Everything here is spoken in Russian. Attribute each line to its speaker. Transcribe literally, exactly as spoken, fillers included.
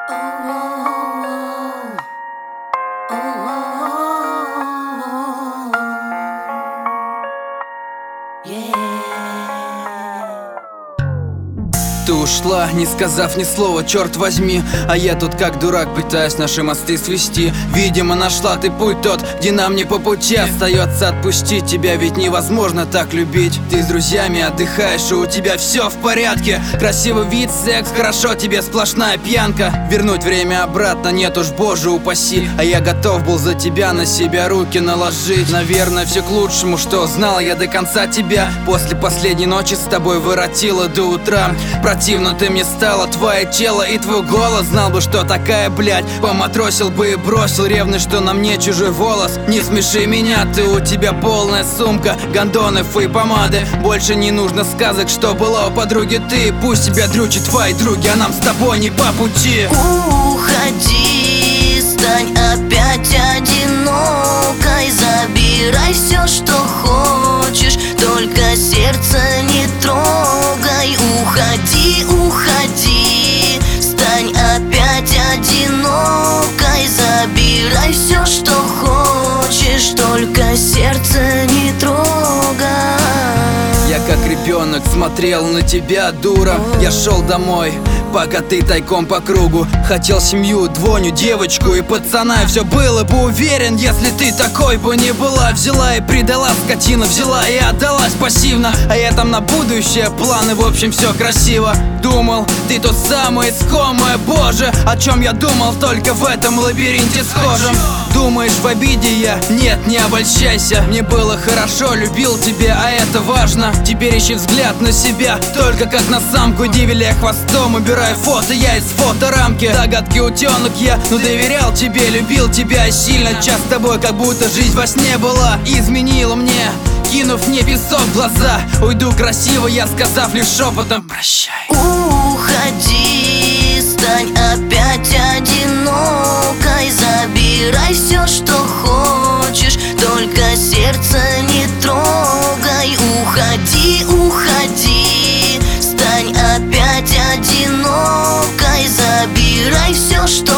Speaker 1: Ты ушла, не сказав ни слова, черт возьми. А я тут как дурак пытаюсь наши мосты свести. Видимо, нашла ты путь тот, где нам не по пути. Остается отпустить тебя, ведь невозможно так любить. Ты с друзьями отдыхаешь, и у тебя все в порядке. Красивый вид, секс, хорошо, тебе сплошная пьянка. Вернуть время обратно нет уж, боже упаси. А я готов был за тебя на себя руки наложить. Наверное, все к лучшему, что знал я до конца тебя. После последней ночи с тобой воротила до утра. Противно ты мне стала, твое тело и твой голос. Знал бы, что такая, блядь, поматросил бы и бросил. Ревность, что на мне чужой волос. Не смеши меня, ты, у тебя полная сумка гондонов и помады. Больше не нужно сказок, что было у подруги ты. Пусть тебя дрючат твои други, а нам с тобой не по пути.
Speaker 2: Уходи, стань опять одинокой. Забирай все, что хочешь, только сердце не трогай. Уходи, уходи, стань опять одинокой. Забирай все, что хочешь, только сердце не трогай.
Speaker 1: Я как ребенок смотрел на тебя, дура. Я шел домой, пока ты тайком по кругу. Хотел семью, двойню, девочку и пацана. И все было бы уверен, если ты такой бы не была. Взяла и предала, скотина, взяла и отдалась пассивно. А я там на будущее планы, в общем, все красиво. Думал, ты тот самый искомый, боже. О чем я думал, только в этом лабиринте схожем. Думаешь, в обиде я? Нет, не обольщайся. Мне было хорошо, любил тебя, а это важно. Теперь ищи взгляд на себя, только как на самку. Дивиля хвостом, убирай фото, я из фоторамки. Догадки утенок я, но доверял тебе, любил тебя сильно. Час с тобой, как будто жизнь во сне была. Изменила мне, кинув мне песок в глаза. Уйду красиво, я сказав лишь шепотом прощай.
Speaker 2: Уходи, стань опять одинокой. Забирай все, что хочешь, только сердце не трогай. Уходи, уходи, стань опять одинокой. Забирай все, что